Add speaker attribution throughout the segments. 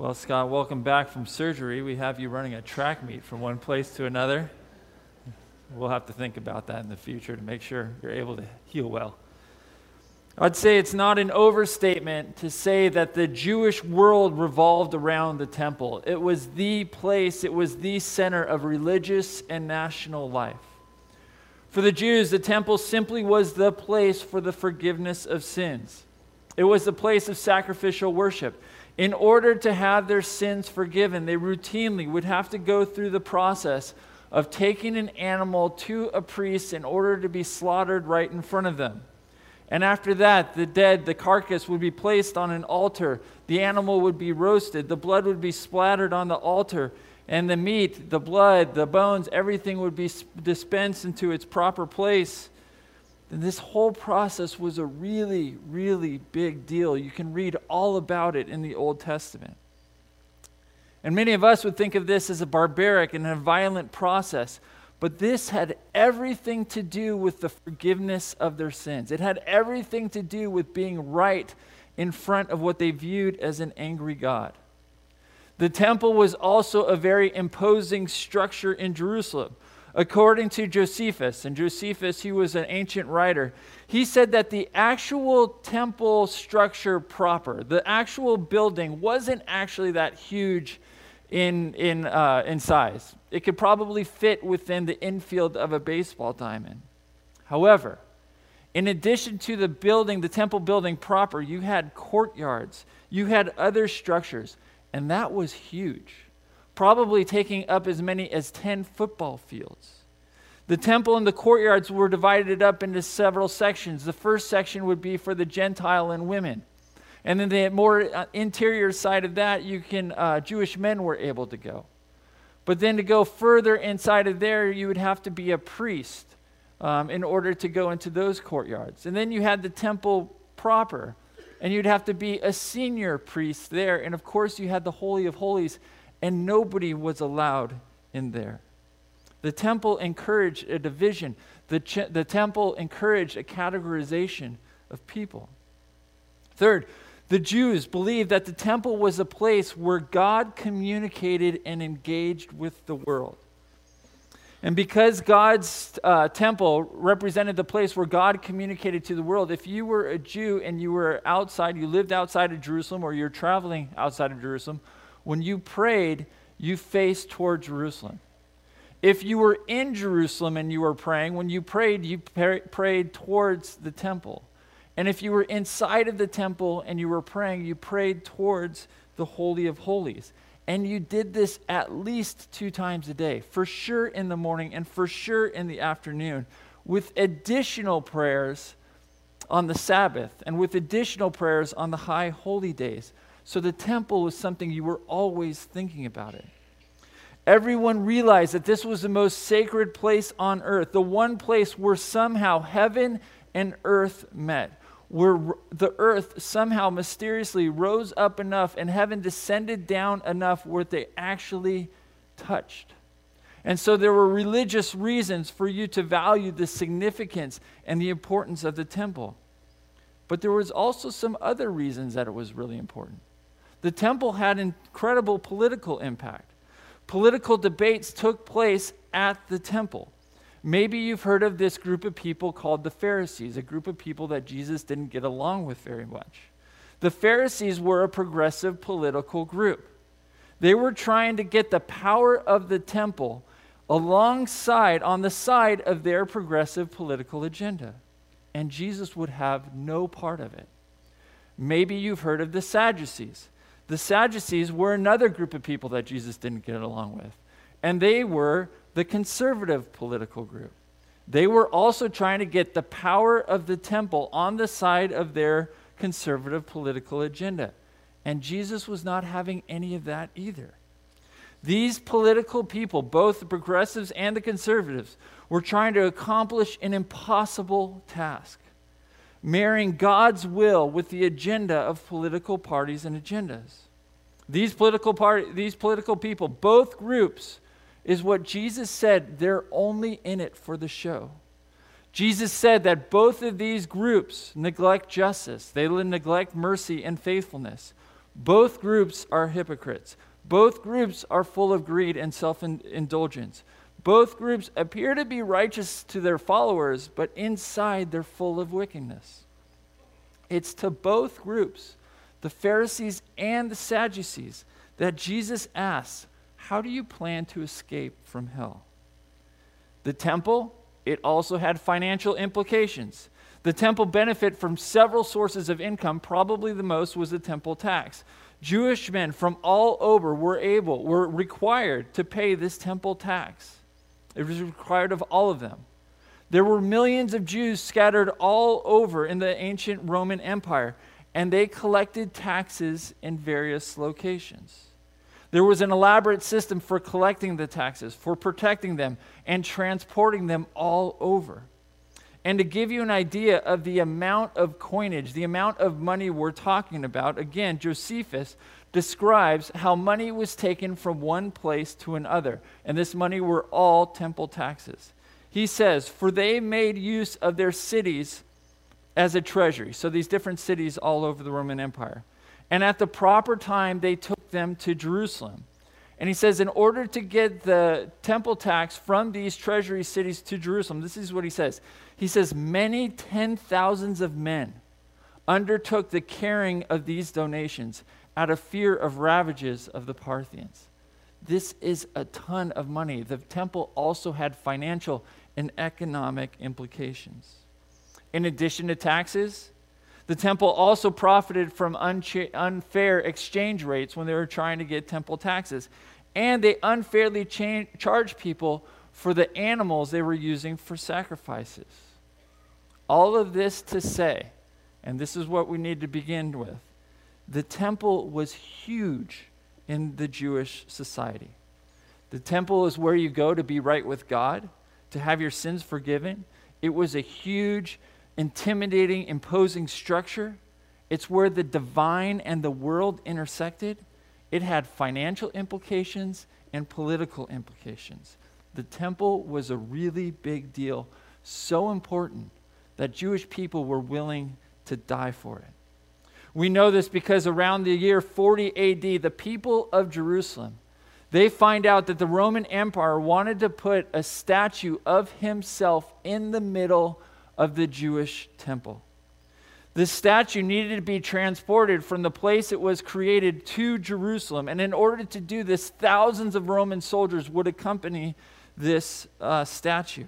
Speaker 1: Well, Scott, welcome back from surgery. We have you running a track meet from one place to another. We'll have to think about that in the future to make sure you're able to heal well. I'd say it's not an overstatement to say that the Jewish world revolved around the temple. It was the place, it was the center of religious and national life. For the Jews, the temple simply was the place for the forgiveness of sins. It was the place of sacrificial worship. In order to have their sins forgiven, they routinely would have to go through the process of taking an animal to a priest in order to be slaughtered right in front of them. And after that, the carcass would be placed on an altar. The animal would be roasted. The blood would be splattered on the altar. And the meat, the blood, the bones, everything would be dispensed into its proper place. And this whole process was a really, really big deal. You can read all about it in the Old Testament. And many of us would think of this as a barbaric and a violent process. But this had everything to do with the forgiveness of their sins. It had everything to do with being right in front of what they viewed as an angry God. The temple was also a very imposing structure in Jerusalem. According to Josephus, and Josephus, he was an ancient writer, he said that the actual temple structure proper, the actual building, wasn't actually that huge in size. It could probably fit within the infield of a baseball diamond. However, in addition to the building, the temple building proper, you had courtyards, you had other structures, and that was huge, probably taking up as many as 10 football fields. The temple and the courtyards were divided up into several sections. The first section would be for the Gentile and women. And then the more interior side of that, Jewish men were able to go. But then to go further inside of there, you would have to be a priest in order to go into those courtyards. And then you had the temple proper, and you'd have to be a senior priest there. And of course, you had the Holy of Holies, and nobody was allowed in there. The temple encouraged a division. The temple encouraged a categorization of people. Third, the Jews believed that the temple was a place where God communicated and engaged with the world. And because God's temple represented the place where God communicated to the world, if you were a Jew and you were outside, you lived outside of Jerusalem, or you're traveling outside of Jerusalem, when you prayed, you faced toward Jerusalem. If you were in Jerusalem and you were praying, when you prayed towards the temple. And if you were inside of the temple and you were praying, you prayed towards the Holy of Holies. And you did this at least 2 times a day, for sure in the morning and for sure in the afternoon, with additional prayers on the Sabbath and with additional prayers on the high holy days. So the temple was something you were always thinking about it. Everyone realized that this was the most sacred place on earth, the one place where somehow heaven and earth met, where the earth somehow mysteriously rose up enough and heaven descended down enough where they actually touched. And so there were religious reasons for you to value the significance and the importance of the temple. But there was also some other reasons that it was really important. The temple had incredible political impact. Political debates took place at the temple. Maybe you've heard of this group of people called the Pharisees, a group of people that Jesus didn't get along with very much. The Pharisees were a progressive political group. They were trying to get the power of the temple on the side of their progressive political agenda. And Jesus would have no part of it. Maybe you've heard of the Sadducees. The Sadducees were another group of people that Jesus didn't get along with. And they were the conservative political group. They were also trying to get the power of the temple on the side of their conservative political agenda. And Jesus was not having any of that either. These political people, both the progressives and the conservatives, were trying to accomplish an impossible task, marrying God's will with the agenda of political parties and agendas. These political people, both groups, is what Jesus said they're only in it for the show. Jesus said that both of these groups neglect justice. They neglect mercy and faithfulness. Both groups are hypocrites. Both groups are full of greed and self-indulgence. Both groups appear to be righteous to their followers, but inside they're full of wickedness. It's to both groups, the Pharisees and the Sadducees, that Jesus asks, how do you plan to escape from hell? The temple, it also had financial implications. The temple benefited from several sources of income. Probably the most was the temple tax. Jewish men from all over were required to pay this temple tax. It was required of all of them. There were millions of Jews scattered all over in the ancient Roman Empire, and they collected taxes in various locations. There was an elaborate system for collecting the taxes, for protecting them, and transporting them all over. And to give you an idea of the amount of coinage, the amount of money we're talking about, again, Josephus describes how money was taken from one place to another. And this money were all temple taxes. He says, for they made use of their cities as a treasury. So these different cities all over the Roman Empire. And at the proper time, they took them to Jerusalem. And he says, in order to get the temple tax from these treasury cities to Jerusalem, this is what he says. He says, many 10,000s of men undertook the carrying of these donations out of fear of ravages of the Parthians. This is a ton of money. The temple also had financial and economic implications. In addition to taxes, the temple also profited from unfair exchange rates when they were trying to get temple taxes. And they unfairly charged people for the animals they were using for sacrifices. All of this to say, and this is what we need to begin with, the temple was huge in the Jewish society. The temple is where you go to be right with God, to have your sins forgiven. It was a huge, intimidating, imposing structure. It's where the divine and the world intersected. It had financial implications and political implications. The temple was a really big deal, so important that Jewish people were willing to die for it. We know this because around the year 40 AD, the people of Jerusalem, they find out that the Roman Empire wanted to put a statue of himself in the middle of the Jewish temple. The statue needed to be transported from the place it was created to Jerusalem. And in order to do this, thousands of Roman soldiers would accompany this statue.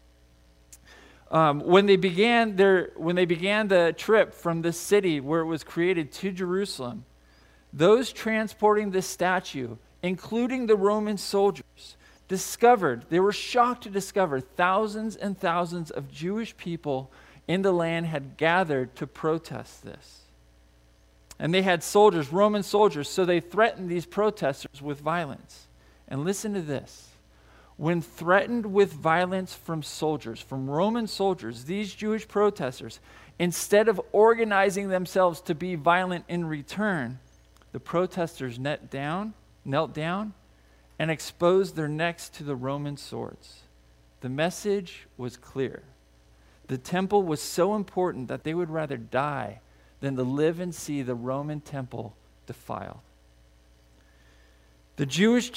Speaker 1: When they began the trip from the city where it was created to Jerusalem, those transporting this statue, including the Roman soldiers, they were shocked to discover thousands and thousands of Jewish people in the land had gathered to protest this. And they had soldiers, Roman soldiers, so they threatened these protesters with violence. And listen to this. When threatened with violence from soldiers, from Roman soldiers, these Jewish protesters, instead of organizing themselves to be violent in return, the protesters knelt down and exposed their necks to the Roman swords. The message was clear. The temple was so important that they would rather die than to live and see the Roman temple defiled. The Jewish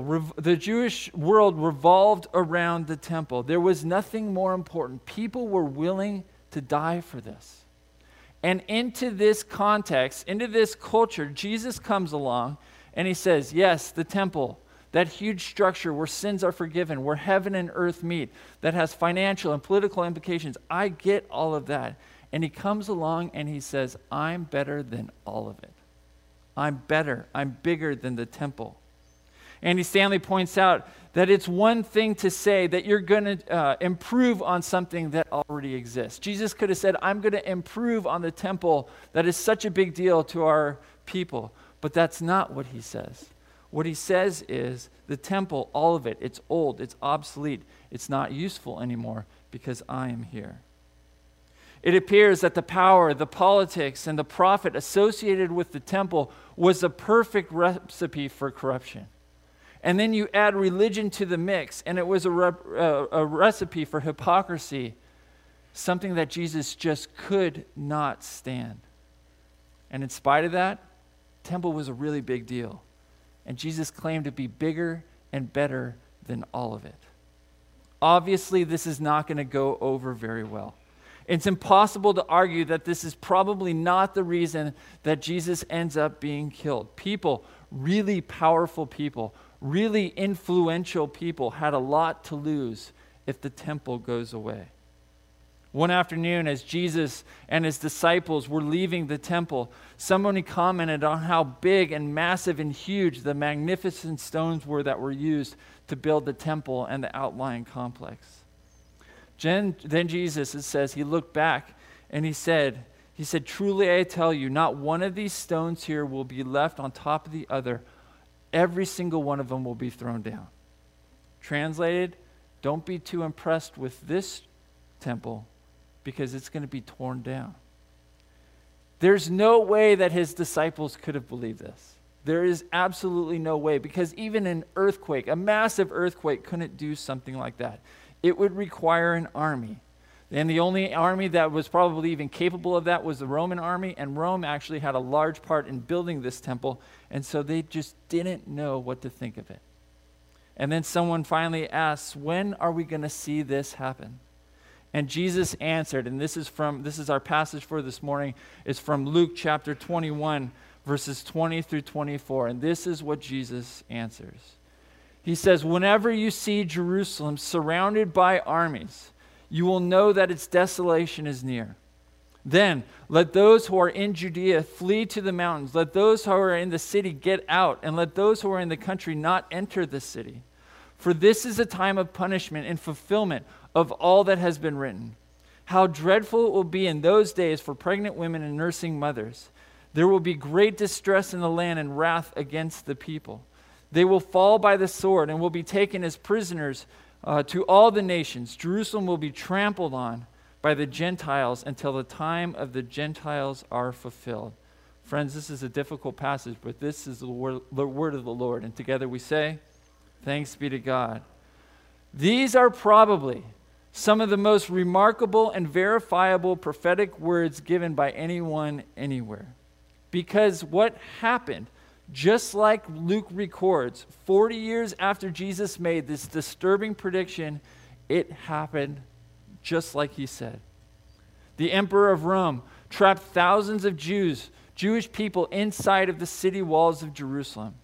Speaker 1: world revolved around the temple. There was nothing more important. People were willing to die for this. And into this context, into this culture, Jesus comes along and he says, yes, the temple, that huge structure where sins are forgiven, where heaven and earth meet, that has financial and political implications. I get all of that. And he comes along and he says, I'm better than all of it. I'm better. I'm bigger than the temple. Andy Stanley points out that it's one thing to say that you're going to improve on something that already exists. Jesus could have said, I'm going to improve on the temple that is such a big deal to our people. But that's not what he says. What he says is the temple, all of it, it's old, it's obsolete, it's not useful anymore because I am here. It appears that the power, the politics, and the profit associated with the temple was a perfect recipe for corruption. And then you add religion to the mix, and it was a recipe for hypocrisy, something that Jesus just could not stand. And in spite of that, temple was a really big deal. And Jesus claimed to be bigger and better than all of it. Obviously, this is not going to go over very well. It's impossible to argue that this is probably not the reason that Jesus ends up being killed. People, really powerful people, really influential people, had a lot to lose if the temple goes away. One afternoon, as Jesus and his disciples were leaving the temple, somebody commented on how big and massive and huge the magnificent stones were that were used to build the temple and the outlying complex. Then Jesus, it says, he looked back and he said, "Truly I tell you, not one of these stones here will be left on top of the other. Every single one of them will be thrown down." Translated, don't be too impressed with this temple because it's going to be torn down. There's no way that his disciples could have believed this. There is absolutely no way, because even an earthquake, a massive earthquake, couldn't do something like that. It would require an army. And the only army that was probably even capable of that was the Roman army, and Rome actually had a large part in building this temple, and so they just didn't know what to think of it. And then someone finally asks, "When are we going to see this happen?" And Jesus answered, and this is our passage for this morning. It's from Luke chapter 21, verses 20 through 24. And this is what Jesus answers. He says, "Whenever you see Jerusalem surrounded by armies, you will know that its desolation is near. Then let those who are in Judea flee to the mountains. Let those who are in the city get out, and let those who are in the country not enter the city. For this is a time of punishment and fulfillment of all that has been written. How dreadful it will be in those days for pregnant women and nursing mothers. There will be great distress in the land and wrath against the people. They will fall by the sword and will be taken as prisoners to all the nations. Jerusalem will be trampled on by the Gentiles until the time of the Gentiles are fulfilled." Friends, this is a difficult passage, but this is the word of the Lord. And together we say, thanks be to God. These are probably some of the most remarkable and verifiable prophetic words given by anyone anywhere. Because what happened, just like Luke records, 40 years after Jesus made this disturbing prediction, it happened just like he said. The emperor of Rome trapped thousands of Jewish people inside of the city walls of Jerusalem.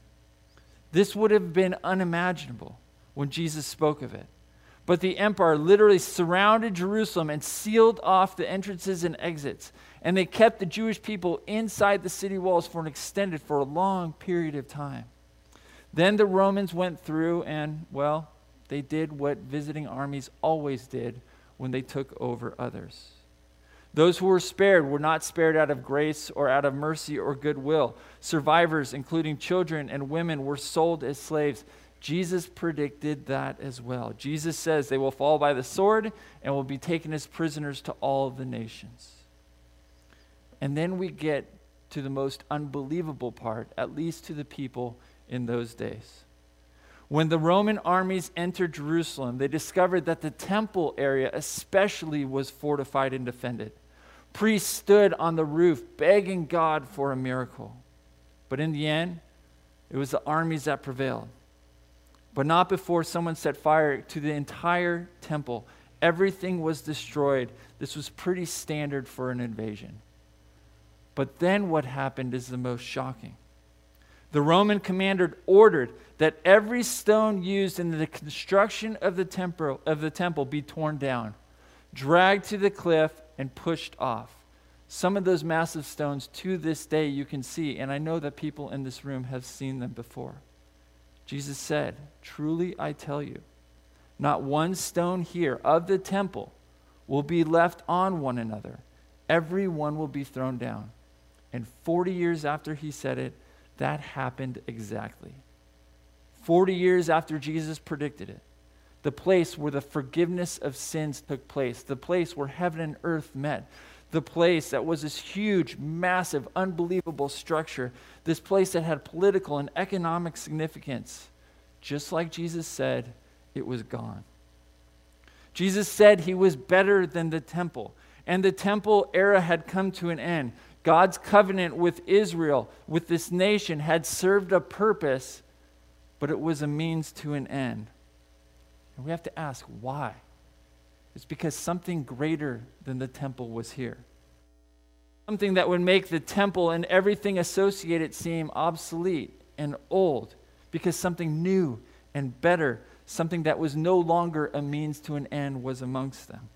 Speaker 1: This would have been unimaginable when Jesus spoke of it. But the emperor literally surrounded Jerusalem and sealed off the entrances and exits. And they kept the Jewish people inside the city walls for a long period of time. Then the Romans went through and, well, they did what visiting armies always did when they took over others. Those who were spared were not spared out of grace or out of mercy or goodwill. Survivors, including children and women, were sold as slaves. Jesus predicted that as well. Jesus says they will fall by the sword and will be taken as prisoners to all the nations. And then we get to the most unbelievable part, at least to the people in those days. When the Roman armies entered Jerusalem, they discovered that the temple area especially was fortified and defended. Priests stood on the roof begging God for a miracle. But in the end, it was the armies that prevailed. But not before someone set fire to the entire temple. Everything was destroyed. This was pretty standard for an invasion. But then what happened is the most shocking. The Roman commander ordered that every stone used in the construction of the temple be torn down, dragged to the cliff, and pushed off. Some of those massive stones to this day you can see, and I know that people in this room have seen them before. Jesus said, "Truly I tell you, not one stone here of the temple will be left on one another. Every one will be thrown down." And 40 years after he said it, that happened exactly. 40 years after Jesus predicted it, the place where the forgiveness of sins took place, the place where heaven and earth met, the place that was this huge, massive, unbelievable structure, this place that had political and economic significance, just like Jesus said, it was gone. Jesus said he was better than the temple, and the temple era had come to an end. God's covenant with Israel, with this nation, had served a purpose, but it was a means to an end. And we have to ask, why? It's because something greater than the temple was here. Something that would make the temple and everything associated seem obsolete and old, because something new and better, something that was no longer a means to an end, was amongst them.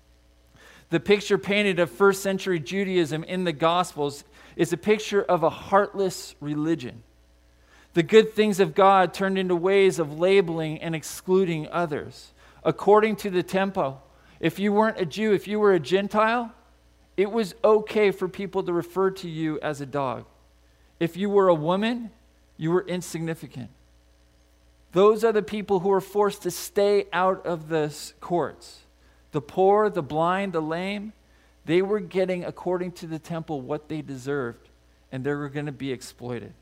Speaker 1: The picture painted of first century Judaism in the Gospels is a picture of a heartless religion. The good things of God turned into ways of labeling and excluding others. According to the temple, if you weren't a Jew, if you were a Gentile, it was okay for people to refer to you as a dog. If you were a woman, you were insignificant. Those are the people who were forced to stay out of the courts. The poor, the blind, the lame, they were getting, according to the temple, what they deserved, and they were going to be exploited.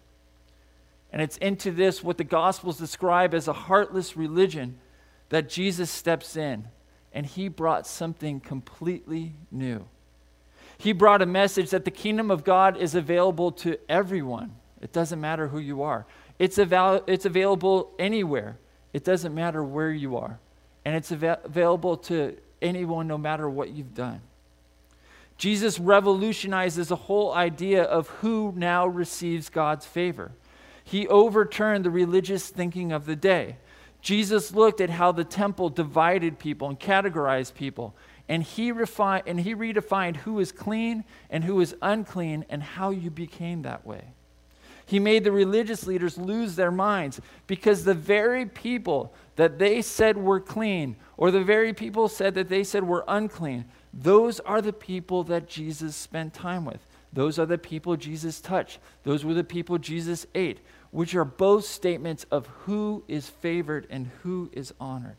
Speaker 1: And it's into this, what the Gospels describe as a heartless religion, that Jesus steps in, and he brought something completely new. He brought a message that the kingdom of God is available to everyone. It doesn't matter who you are. It's available anywhere. It doesn't matter where you are. And it's available to anyone, no matter what you've done. Jesus revolutionizes the whole idea of who now receives God's favor. He overturned the religious thinking of the day. Jesus looked at how the temple divided people and categorized people, and he redefined who is clean and who is unclean and how you became that way. He made the religious leaders lose their minds, because the very people that they said were clean, or the very people that they said were unclean, those are the people that Jesus spent time with. Those are the people Jesus touched. Those were the people Jesus ate, which are both statements of who is favored and who is honored.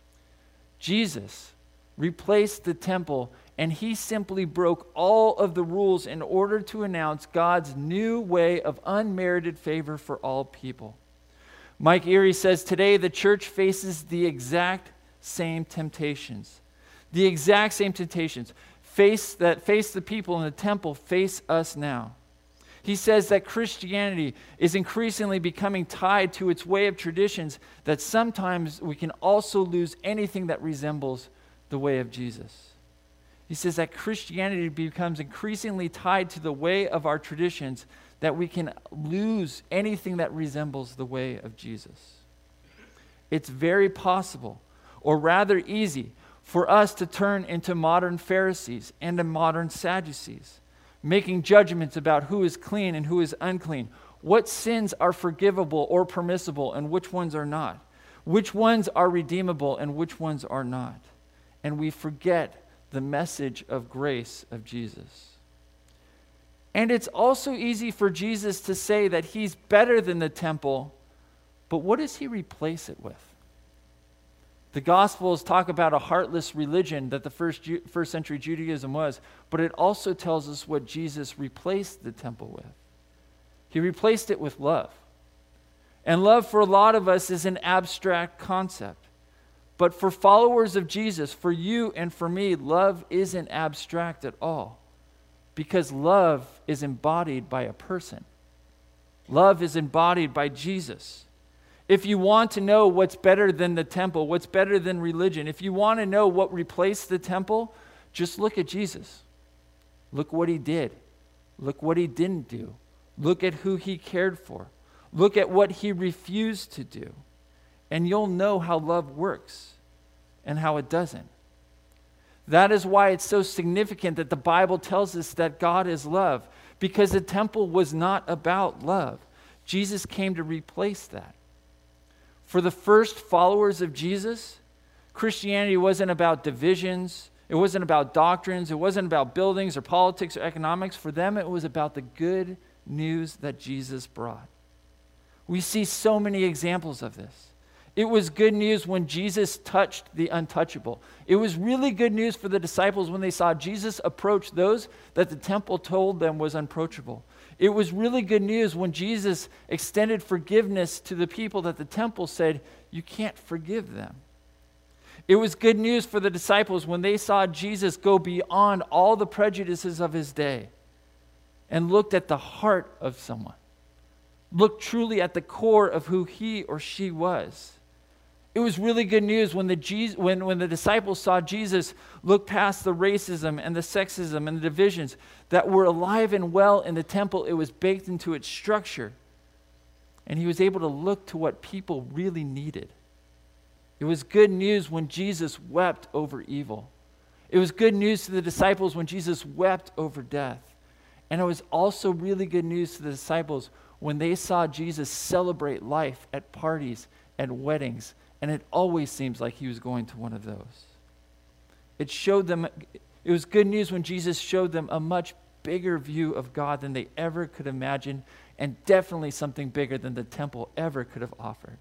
Speaker 1: Jesus replaced the temple, and he simply broke all of the rules in order to announce God's new way of unmerited favor for all people. Mike Erie says, today the church faces the exact same temptations. The exact same temptations face the people in the temple face us now. He says that Christianity is increasingly becoming tied to its way of traditions, that sometimes we can also lose anything that resembles the way of Jesus. He says that Christianity becomes increasingly tied to the way of our traditions, that we can lose anything that resembles the way of Jesus. It's very possible, or rather easy, for us to turn into modern Pharisees and to modern Sadducees, making judgments about who is clean and who is unclean, what sins are forgivable or permissible and which ones are not, which ones are redeemable and which ones are not. And we forget the message of grace of Jesus. And it's also easy for Jesus to say that he's better than the temple, but what does he replace it with? The Gospels talk about a heartless religion that the first century Judaism was, but it also tells us what Jesus replaced the temple with. He replaced it with love. And love for a lot of us is an abstract concept. But for followers of Jesus, for you and for me, love isn't abstract at all, because love is embodied by a person. Love is embodied by Jesus. If you want to know what's better than the temple, what's better than religion, if you want to know what replaced the temple, just look at Jesus. Look what he did. Look what he didn't do. Look at who he cared for. Look at what he refused to do. And you'll know how love works and how it doesn't. That is why it's so significant that the Bible tells us that God is love, because the temple was not about love. Jesus came to replace that. For the first followers of Jesus, Christianity wasn't about divisions. It wasn't about doctrines. It wasn't about buildings or politics or economics. For them, it was about the good news that Jesus brought. We see so many examples of this. It was good news when Jesus touched the untouchable. It was really good news for the disciples when they saw Jesus approach those that the temple told them was unapproachable. It was really good news when Jesus extended forgiveness to the people that the temple said, you can't forgive them. It was good news for the disciples when they saw Jesus go beyond all the prejudices of his day and looked at the heart of someone, looked truly at the core of who he or she was. It was really good news when the disciples saw Jesus look past the racism and the sexism and the divisions that were alive and well in the temple. It was baked into its structure. And he was able to look to what people really needed. It was good news when Jesus wept over evil. It was good news to the disciples when Jesus wept over death. And it was also really good news to the disciples when they saw Jesus celebrate life at parties and weddings. And it always seems like he was going to one of those. It was good news when Jesus showed them a much bigger view of God than they ever could imagine, and definitely something bigger than the temple ever could have offered.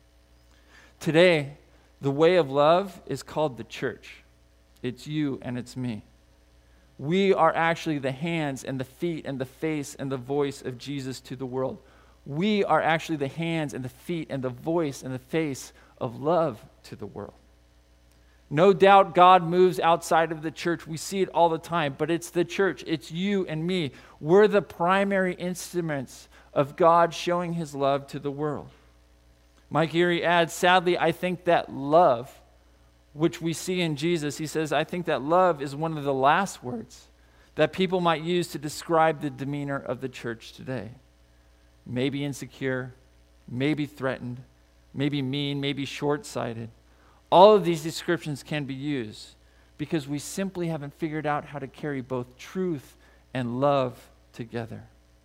Speaker 1: Today, the way of love is called the church. It's you and it's me. We are actually the hands and the feet and the face and the voice of Jesus to the world. We are actually the hands and the feet and the voice and the face of love to the world. No doubt God moves outside of the church. We see it all the time, but it's the church. It's you and me. We're the primary instruments of God showing his love to the world. Mike Erie adds, sadly, I think that love, which we see in Jesus, he says, I think that love is one of the last words that people might use to describe the demeanor of the church today. Maybe insecure, maybe threatened, maybe mean, maybe short-sighted. All of these descriptions can be used because we simply haven't figured out how to carry both truth and love together.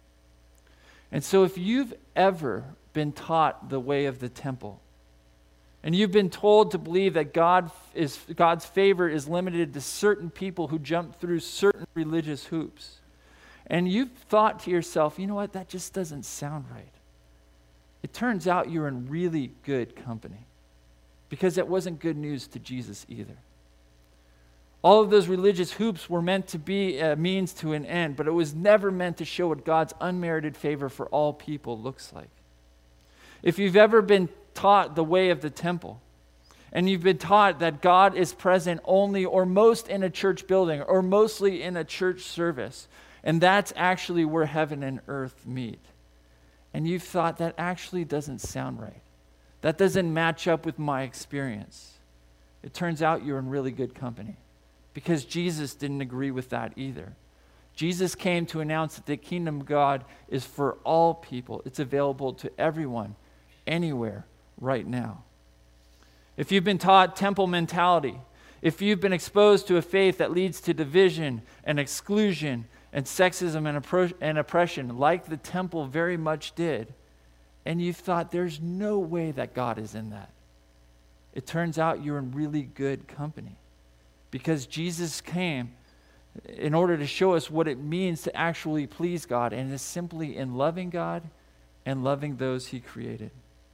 Speaker 1: And so if you've ever been taught the way of the temple, and you've been told to believe that God's favor is limited to certain people who jump through certain religious hoops, and you've thought to yourself, you know what, that just doesn't sound right. It turns out you're in really good company, because it wasn't good news to Jesus either. All of those religious hoops were meant to be a means to an end, but it was never meant to show what God's unmerited favor for all people looks like. If you've ever been taught the way of the temple, and you've been taught that God is present only or most in a church building or mostly in a church service, and that's actually where heaven and earth meet, and you've thought that actually doesn't sound right, that doesn't match up with my experience, it turns out you're in really good company, because Jesus didn't agree with that either. Jesus came to announce that the kingdom of God is for all people. It's available to everyone, anywhere, right now. If you've been taught temple mentality, if you've been exposed to a faith that leads to division and exclusion and sexism and oppression, like the temple very much did, and you've thought there's no way that God is in that, it turns out you're in really good company, because Jesus came in order to show us what it means to actually please God, and it's simply in loving God and loving those he created.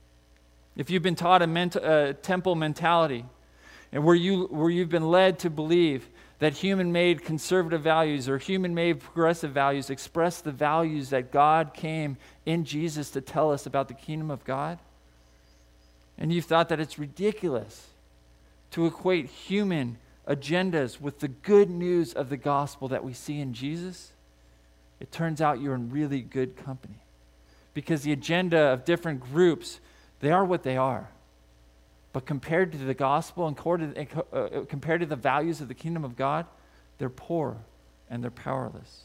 Speaker 1: If you've been taught a temple mentality, and where you've been led to believe that human-made conservative values or human-made progressive values express the values that God came in Jesus to tell us about the kingdom of God, and you've thought that it's ridiculous to equate human agendas with the good news of the gospel that we see in Jesus, it turns out you're in really good company. Because the agenda of different groups, they are what they are. But compared to the gospel and compared to the values of the kingdom of God, they're poor and they're powerless.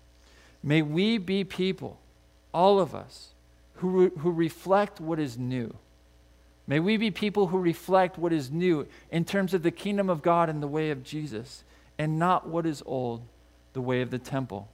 Speaker 1: May we be people, all of us, who reflect what is new. May we be people who reflect what is new in terms of the kingdom of God and the way of Jesus, and not what is old, the way of the temple.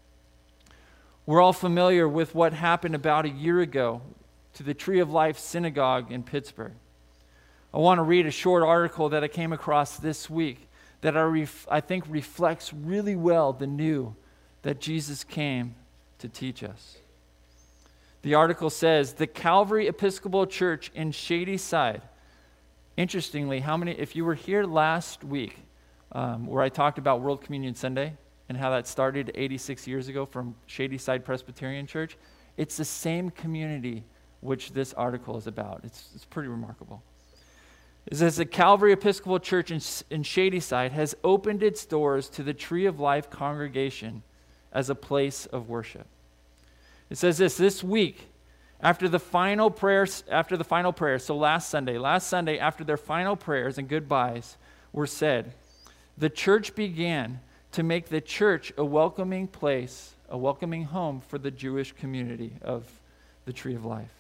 Speaker 1: We're all familiar with what happened about a year ago to the Tree of Life Synagogue in Pittsburgh. I want to read a short article that I came across this week that I think reflects really well the new that Jesus came to teach us. The article says, the Calvary Episcopal Church in Shadyside. Interestingly, if you were here last week, where I talked about World Communion Sunday and how that started 86 years ago from Shadyside Presbyterian Church, it's the same community which this article is about. It's pretty remarkable. It says the Calvary Episcopal Church in Shadyside has opened its doors to the Tree of Life congregation as a place of worship. It says this week, after the final prayer, so last Sunday, after their final prayers and goodbyes were said, the church began to make the church a welcoming place, a welcoming home for the Jewish community of the Tree of Life.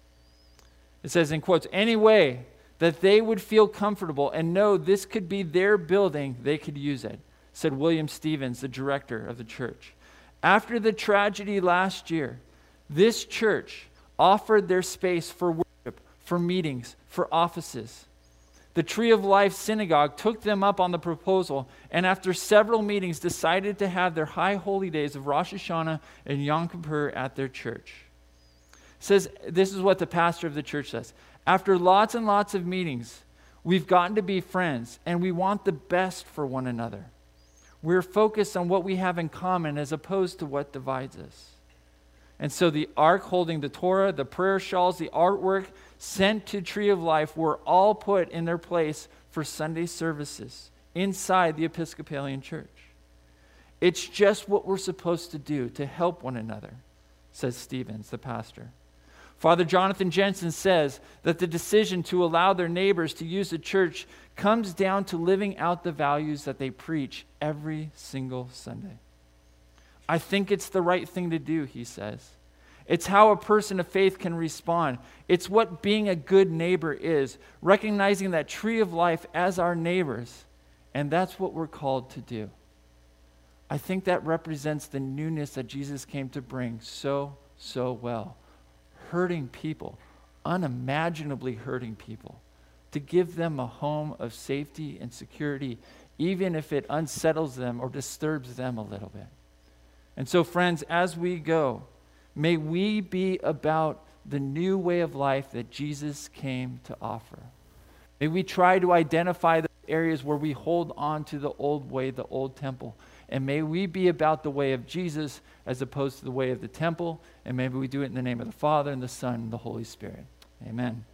Speaker 1: It says in quotes, any way that they would feel comfortable and know this could be their building, they could use it, said William Stevens, the director of the church. After the tragedy last year, this church offered their space for worship, for meetings, for offices. The Tree of Life Synagogue took them up on the proposal, and after several meetings decided to have their high holy days of Rosh Hashanah and Yom Kippur at their church. It says, this is what the pastor of the church says. After lots and lots of meetings, we've gotten to be friends, and we want the best for one another. We're focused on what we have in common as opposed to what divides us. And so the ark holding the Torah, the prayer shawls, the artwork sent to Tree of Life were all put in their place for Sunday services inside the Episcopalian Church. It's just what we're supposed to do to help one another, says Stevens, the pastor. Father Jonathan Jensen says that the decision to allow their neighbors to use the church comes down to living out the values that they preach every single Sunday. I think it's the right thing to do, he says. It's how a person of faith can respond. It's what being a good neighbor is, recognizing that Tree of Life as our neighbors, and that's what we're called to do. I think that represents the newness that Jesus came to bring so well. Hurting people, unimaginably hurting people, to give them a home of safety and security, even if it unsettles them or disturbs them a little bit. And so, friends, as we go, may we be about the new way of life that Jesus came to offer. May we try to identify the areas where we hold on to the old way, the old temple. And may we be about the way of Jesus as opposed to the way of the temple. And maybe we do it in the name of the Father and the Son and the Holy Spirit. Amen.